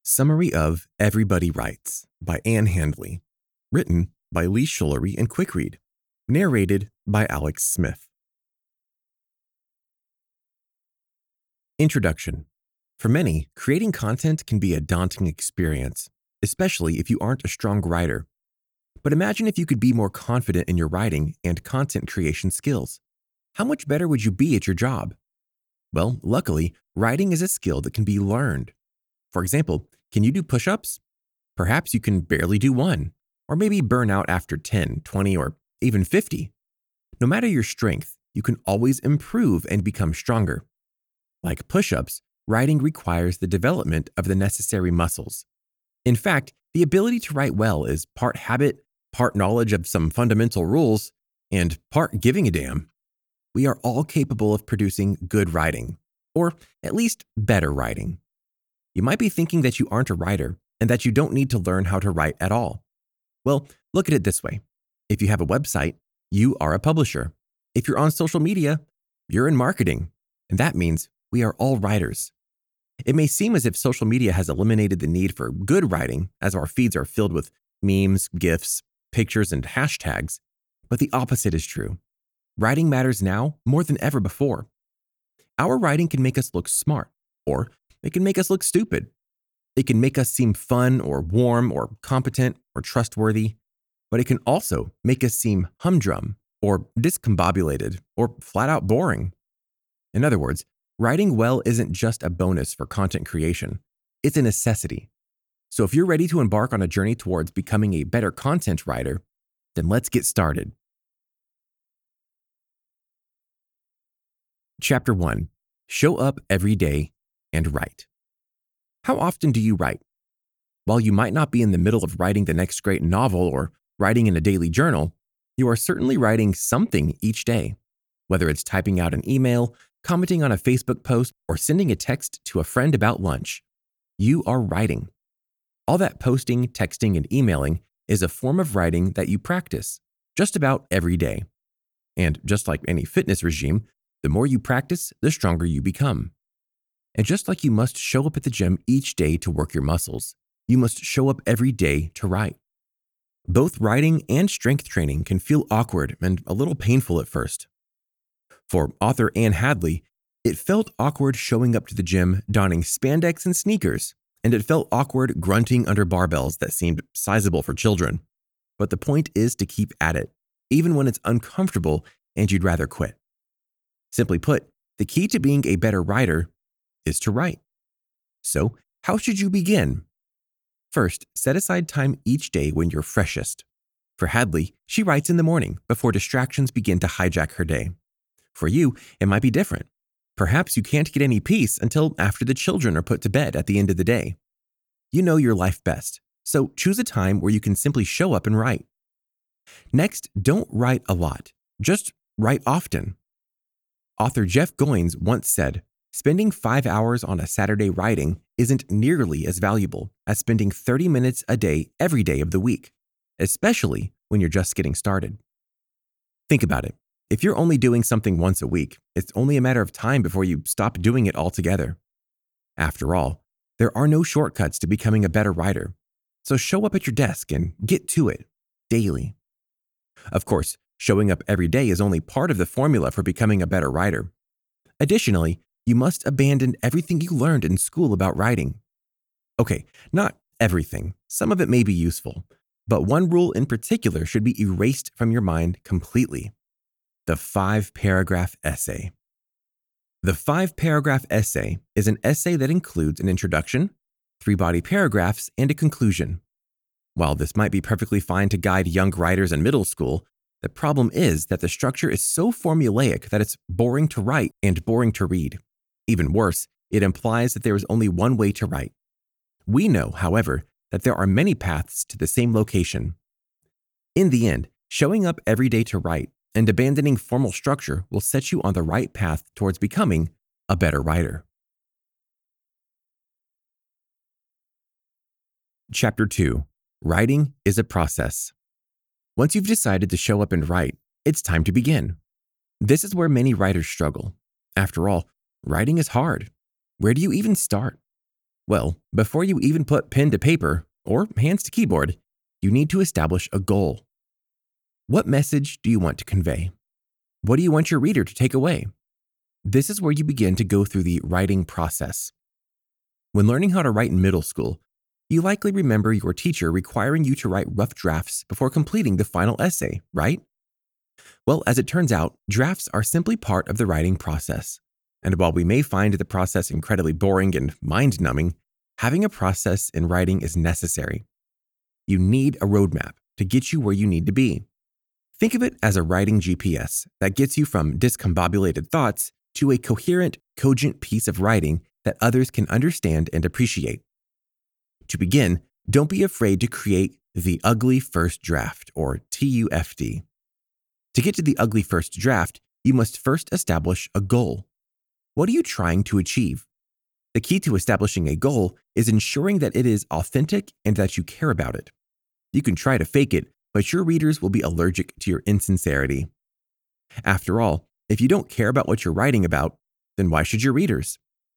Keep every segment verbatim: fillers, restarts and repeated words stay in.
Summary of Everybody Writes by Anne Handley. Written by Lee Schullery and Quickread. Narrated by Alex Smith. Introduction. For many, creating content can be a daunting experience, especially if you aren't a strong writer. But imagine if you could be more confident in your writing and content creation skills. How much better would you be at your job? Well, luckily, writing is a skill that can be learned. For example, can you do push-ups? Perhaps you can barely do one, or maybe burn out after ten, twenty, or even fifty. No matter your strength, you can always improve and become stronger. Like push-ups, writing requires the development of the necessary muscles. In fact, the ability to write well is part habit, part knowledge of some fundamental rules, and part giving a damn. We are all capable of producing good writing, or at least better writing. You might be thinking that you aren't a writer and that you don't need to learn how to write at all. Well, look at it this way. If you have a website, you are a publisher. If you're on social media, you're in marketing. And that means we are all writers. It may seem as if social media has eliminated the need for good writing as our feeds are filled with memes, GIFs, pictures, and hashtags. But the opposite is true. Writing matters now more than ever before. Our writing can make us look smart, or it can make us look stupid. It can make us seem fun or warm or competent or trustworthy, but it can also make us seem humdrum or discombobulated or flat out boring. In other words, writing well isn't just a bonus for content creation. It's a necessity. So if you're ready to embark on a journey towards becoming a better content writer, then let's get started. Chapter one. Show up every day and write. How often do you write? While you might not be in the middle of writing the next great novel or writing in a daily journal, you are certainly writing something each day. Whether it's typing out an email, commenting on a Facebook post, or sending a text to a friend about lunch, you are writing. All that posting, texting, and emailing is a form of writing that you practice just about every day. And just like any fitness regime, the more you practice, the stronger you become. And just like you must show up at the gym each day to work your muscles, you must show up every day to write. Both writing and strength training can feel awkward and a little painful at first. For author Anne Handley, it felt awkward showing up to the gym donning spandex and sneakers, and it felt awkward grunting under barbells that seemed sizable for children. But the point is to keep at it, even when it's uncomfortable and you'd rather quit. Simply put, the key to being a better writer is to write. So, how should you begin? First, set aside time each day when you're freshest. For Handley, she writes in the morning before distractions begin to hijack her day. For you, it might be different. Perhaps you can't get any peace until after the children are put to bed at the end of the day. You know your life best, so choose a time where you can simply show up and write. Next, don't write a lot. Just write often. Author Jeff Goins once said, "Spending five hours on a Saturday writing isn't nearly as valuable as spending thirty minutes a day every day of the week, especially when you're just getting started." Think about it. If you're only doing something once a week, it's only a matter of time before you stop doing it altogether. After all, there are no shortcuts to becoming a better writer, so show up at your desk and get to it daily. Of course, showing up every day is only part of the formula for becoming a better writer. Additionally, you must abandon everything you learned in school about writing. Okay, not everything. Some of it may be useful, but one rule in particular should be erased from your mind completely. The five-paragraph essay. The five-paragraph essay is an essay that includes an introduction, three body paragraphs, and a conclusion. While this might be perfectly fine to guide young writers in middle school, the problem is that the structure is so formulaic that it's boring to write and boring to read. Even worse, it implies that there is only one way to write. We know, however, that there are many paths to the same location. In the end, showing up every day to write and abandoning formal structure will set you on the right path towards becoming a better writer. Chapter two. Writing is a process. Once you've decided to show up and write, it's time to begin. This is where many writers struggle. After all, writing is hard. Where do you even start? Well, before you even put pen to paper or hands to keyboard, you need to establish a goal. What message do you want to convey? What do you want your reader to take away? This is where you begin to go through the writing process. When learning how to write in middle school, you likely remember your teacher requiring you to write rough drafts before completing the final essay, right? Well, as it turns out, drafts are simply part of the writing process. And while we may find the process incredibly boring and mind-numbing, having a process in writing is necessary. You need a roadmap to get you where you need to be. Think of it as a writing G P S that gets you from discombobulated thoughts to a coherent, cogent piece of writing that others can understand and appreciate. To begin, don't be afraid to create the ugly first draft, or T U F D. To get to the ugly first draft, you must first establish a goal. What are you trying to achieve? The key to establishing a goal is ensuring that it is authentic and that you care about it. You can try to fake it, but your readers will be allergic to your insincerity. After all, if you don't care about what you're writing about, then why should your readers?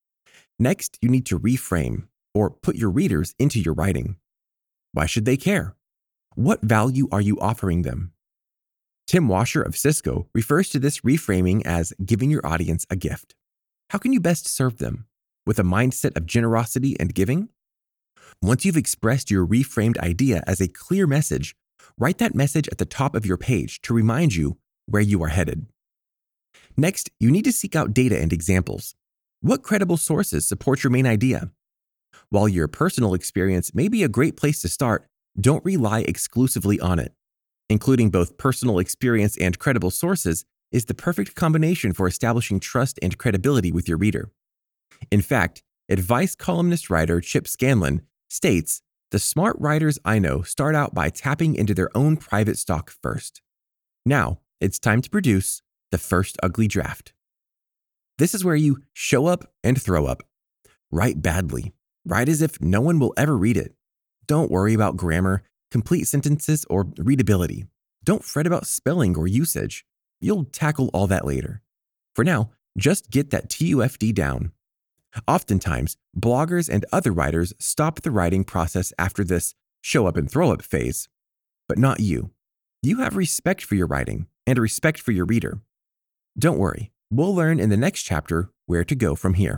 Next, you need to reframe or put your readers into your writing. Why should they care? What value are you offering them? Tim Washer of Cisco refers to this reframing as giving your audience a gift. How can you best serve them? With a mindset of generosity and giving? Once you've expressed your reframed idea as a clear message, write that message at the top of your page to remind you where you are headed. Next, you need to seek out data and examples. What credible sources support your main idea? While your personal experience may be a great place to start, don't rely exclusively on it. Including both personal experience and credible sources is the perfect combination for establishing trust and credibility with your reader. In fact, advice columnist writer Chip Scanlon states, "The smart writers I know start out by tapping into their own private stock first. Now, it's time to produce the first ugly draft." This is where you show up and throw up. Write badly. Write as if no one will ever read it. Don't worry about grammar, complete sentences, or readability. Don't fret about spelling or usage. You'll tackle all that later. For now, just get that T U F D down. Oftentimes, bloggers and other writers stop the writing process after this show up and throw up phase. But not you. You have respect for your writing and respect for your reader. Don't worry, we'll learn in the next chapter where to go from here.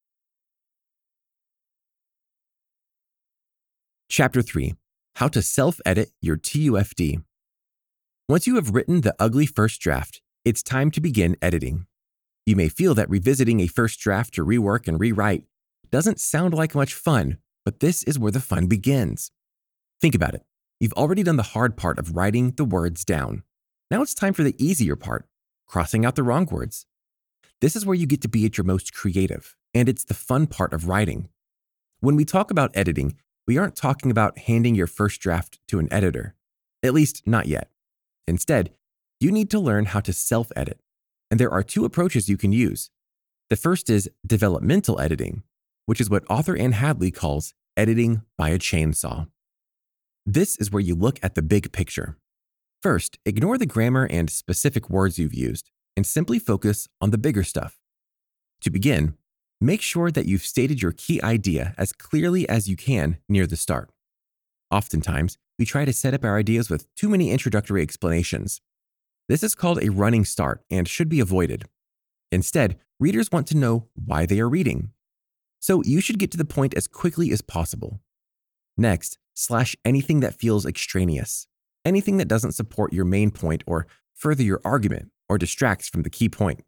Chapter three. How to self-edit your T U F D. Once you have written the ugly first draft, it's time to begin editing. You may feel that revisiting a first draft to rework and rewrite doesn't sound like much fun, but this is where the fun begins. Think about it. You've already done the hard part of writing the words down. Now it's time for the easier part, crossing out the wrong words. This is where you get to be at your most creative, and it's the fun part of writing. When we talk about editing, we aren't talking about handing your first draft to an editor, at least not yet. Instead, you need to learn how to self-edit, and there are two approaches you can use. The first is developmental editing, which is what author Anne Hadley calls editing by a chainsaw. This is where you look at the big picture. First, ignore the grammar and specific words you've used, and simply focus on the bigger stuff. To begin, make sure that you've stated your key idea as clearly as you can near the start. Oftentimes, we try to set up our ideas with too many introductory explanations. This is called a running start and should be avoided. Instead, readers want to know why they are reading. So you should get to the point as quickly as possible. Next, slash anything that feels extraneous, anything that doesn't support your main point or further your argument or distracts from the key point.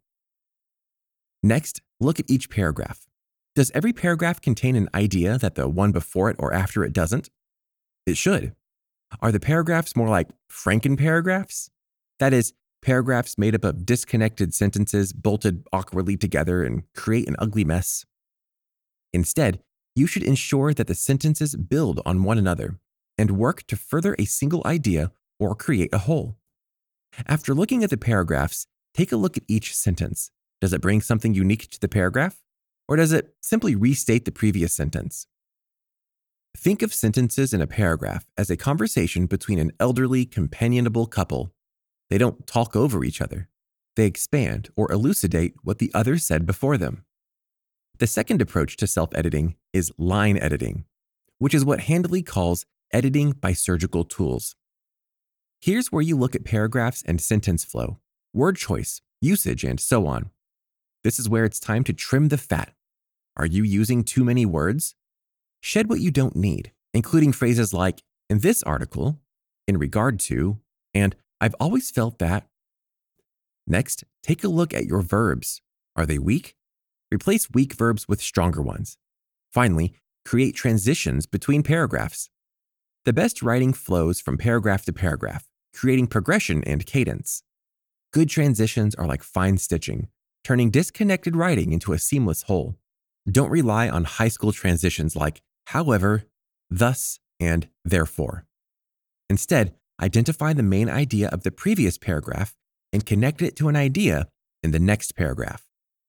Next, look at each paragraph. Does every paragraph contain an idea that the one before it or after it doesn't? It should. Are the paragraphs more like Franken-paragraphs? That is, paragraphs made up of disconnected sentences bolted awkwardly together and create an ugly mess? Instead, you should ensure that the sentences build on one another and work to further a single idea or create a whole. After looking at the paragraphs, take a look at each sentence. Does it bring something unique to the paragraph? Or does it simply restate the previous sentence? Think of sentences in a paragraph as a conversation between an elderly, companionable couple. They don't talk over each other. They expand or elucidate what the other said before them. The second approach to self-editing is line editing, which is what Handley calls editing by surgical tools. Here's where you look at paragraphs and sentence flow, word choice, usage, and so on. This is where it's time to trim the fat. Are you using too many words? Shed what you don't need, including phrases like, in this article, in regard to, and I've always felt that. Next, take a look at your verbs. Are they weak? Replace weak verbs with stronger ones. Finally, create transitions between paragraphs. The best writing flows from paragraph to paragraph, creating progression and cadence. Good transitions are like fine stitching, turning disconnected writing into a seamless whole. Don't rely on high school transitions like however, thus, and therefore. Instead, identify the main idea of the previous paragraph and connect it to an idea in the next paragraph.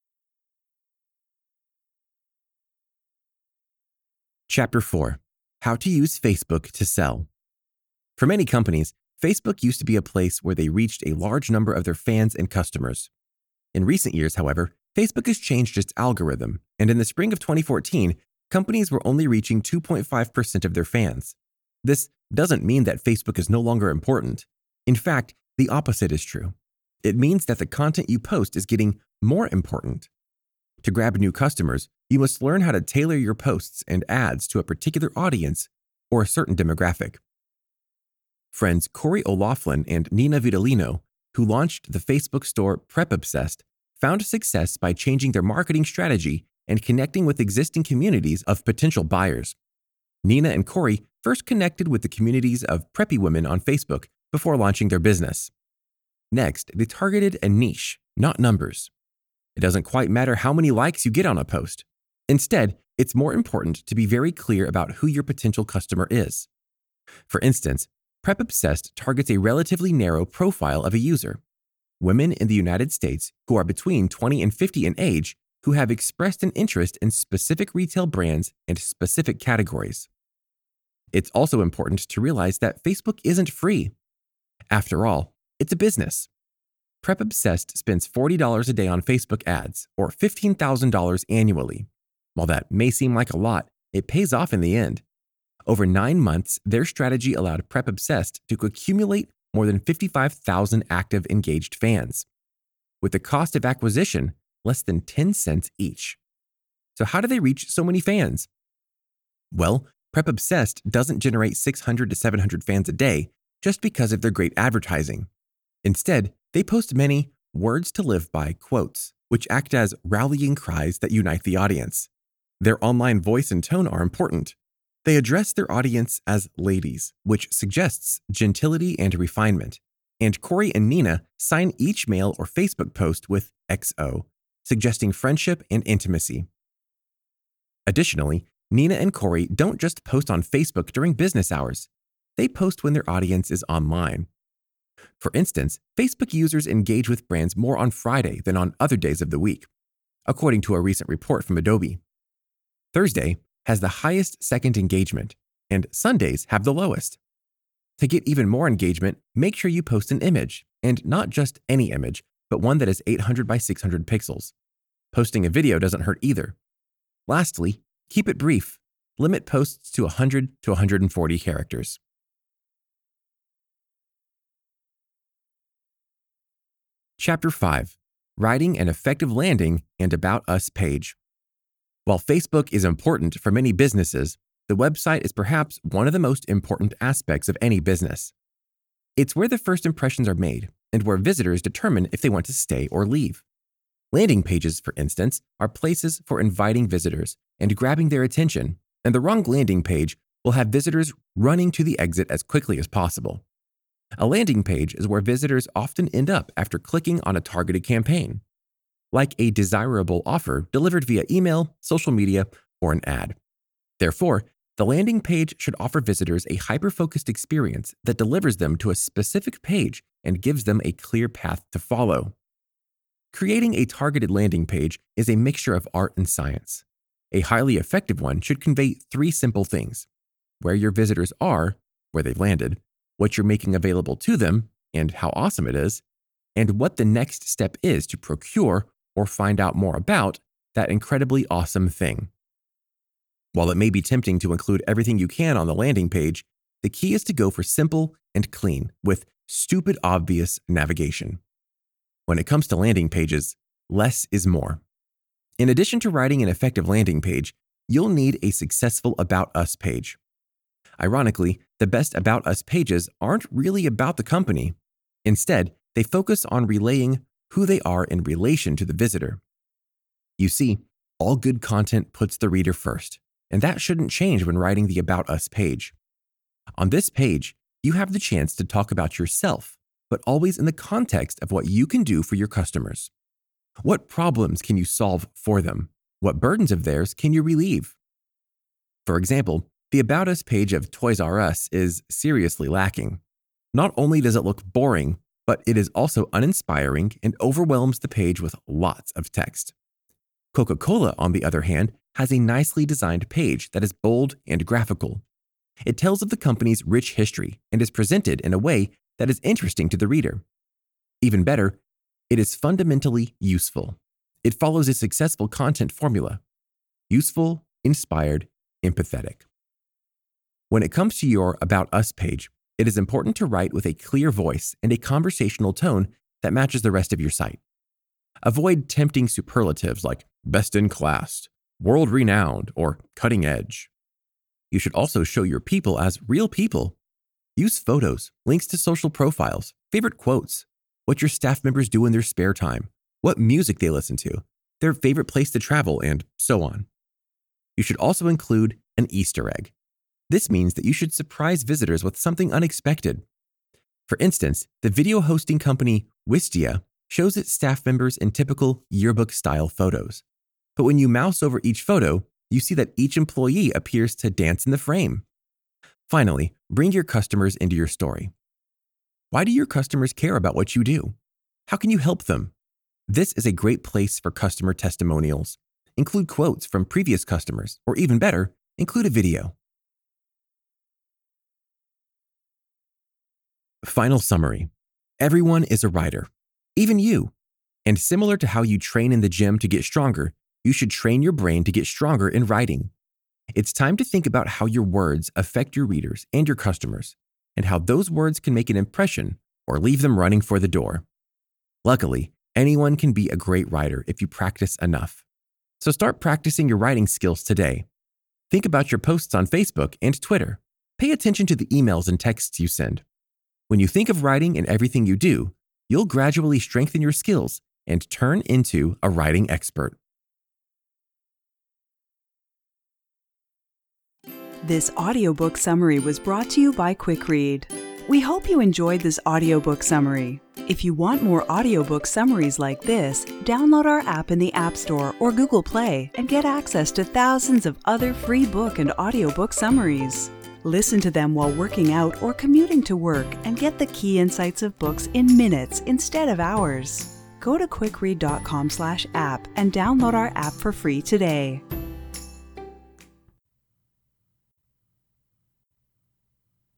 Chapter four. How to use Facebook to sell. For many companies, Facebook used to be a place where they reached a large number of their fans and customers. In recent years, however, Facebook has changed its algorithm, and in the spring of twenty fourteen, companies were only reaching two point five percent of their fans. This doesn't mean that Facebook is no longer important. In fact, the opposite is true. It means that the content you post is getting more important. To grab new customers, you must learn how to tailor your posts and ads to a particular audience or a certain demographic. Friends Corey O'Loughlin and Nina Vitalino, who launched the Facebook store Prep Obsessed, found success by changing their marketing strategy and connecting with existing communities of potential buyers. Nina and Corey first connected with the communities of preppy women on Facebook before launching their business. Next, they targeted a niche, not numbers. It doesn't quite matter how many likes you get on a post. Instead, it's more important to be very clear about who your potential customer is. For instance, Prep Obsessed targets a relatively narrow profile of a user, women in the United States who are between twenty and fifty in age who have expressed an interest in specific retail brands and specific categories. It's also important to realize that Facebook isn't free. After all, it's a business. Prep Obsessed spends forty dollars a day on Facebook ads, or fifteen thousand dollars annually. While that may seem like a lot, it pays off in the end. Over nine months, their strategy allowed Prep Obsessed to accumulate more than fifty-five thousand active engaged fans, with the cost of acquisition less than ten cents each. So how do they reach so many fans? Well, Prep Obsessed doesn't generate six hundred to seven hundred fans a day just because of their great advertising. Instead, they post many words to live by quotes, which act as rallying cries that unite the audience. Their online voice and tone are important. They address their audience as ladies, which suggests gentility and refinement. And Corey and Nina sign each mail or Facebook post with X O, suggesting friendship and intimacy. Additionally, Nina and Corey don't just post on Facebook during business hours. They post when their audience is online. For instance, Facebook users engage with brands more on Friday than on other days of the week, according to a recent report from Adobe. Thursday has the highest second engagement, and Sundays have the lowest. To get even more engagement, make sure you post an image, and not just any image, but one that is eight hundred by six hundred pixels. Posting a video doesn't hurt either. Lastly, keep it brief. Limit posts to one hundred to one hundred forty characters. Chapter five. Writing an effective landing and About Us page. While Facebook is important for many businesses, the website is perhaps one of the most important aspects of any business. It's where the first impressions are made and where visitors determine if they want to stay or leave. Landing pages, for instance, are places for inviting visitors and grabbing their attention, and the wrong landing page will have visitors running to the exit as quickly as possible. A landing page is where visitors often end up after clicking on a targeted campaign, like a desirable offer delivered via email, social media, or an ad. Therefore, the landing page should offer visitors a hyper-focused experience that delivers them to a specific page and gives them a clear path to follow. Creating a targeted landing page is a mixture of art and science. A highly effective one should convey three simple things: where your visitors are, where they've landed, what you're making available to them, and how awesome it is, and what the next step is to procure or find out more about that incredibly awesome thing. While it may be tempting to include everything you can on the landing page, the key is to go for simple and clean with stupid obvious navigation. When it comes to landing pages, less is more. In addition to writing an effective landing page, you'll need a successful About Us page. Ironically, the best About Us pages aren't really about the company. Instead, they focus on relaying who they are in relation to the visitor. You see, all good content puts the reader first, and that shouldn't change when writing the About Us page. On this page, you have the chance to talk about yourself, but always in the context of what you can do for your customers. What problems can you solve for them? What burdens of theirs can you relieve? For example, the About Us page of Toys R Us is seriously lacking. Not only does it look boring, but it is also uninspiring and overwhelms the page with lots of text. Coca-Cola, on the other hand, has a nicely designed page that is bold and graphical. It tells of the company's rich history and is presented in a way that is interesting to the reader. Even better, it is fundamentally useful. It follows a successful content formula: useful, inspired, empathetic. When it comes to your About Us page, it is important to write with a clear voice and a conversational tone that matches the rest of your site. Avoid tempting superlatives like best in class, world-renowned, or cutting edge. You should also show your people as real people. Use photos, links to social profiles, favorite quotes, what your staff members do in their spare time, what music they listen to, their favorite place to travel, and so on. You should also include an Easter egg. This means that you should surprise visitors with something unexpected. For instance, the video hosting company Wistia shows its staff members in typical yearbook-style photos. But when you mouse over each photo, you see that each employee appears to dance in the frame. Finally, bring your customers into your story. Why do your customers care about what you do? How can you help them? This is a great place for customer testimonials. Include quotes from previous customers, or even better, include a video. Final summary. Everyone is a writer, even you. And similar to how you train in the gym to get stronger, you should train your brain to get stronger in writing. It's time to think about how your words affect your readers and your customers, and how those words can make an impression or leave them running for the door. Luckily, anyone can be a great writer if you practice enough. So start practicing your writing skills today. Think about your posts on Facebook and Twitter. Pay attention to the emails and texts you send. When you think of writing in everything you do, you'll gradually strengthen your skills and turn into a writing expert. This audiobook summary was brought to you by QuickRead. We hope you enjoyed this audiobook summary. If you want more audiobook summaries like this, download our app in the App Store or Google Play and get access to thousands of other free book and audiobook summaries. Listen to them while working out or commuting to work and get the key insights of books in minutes instead of hours. Go to quickread dot com slash app and download our app for free today.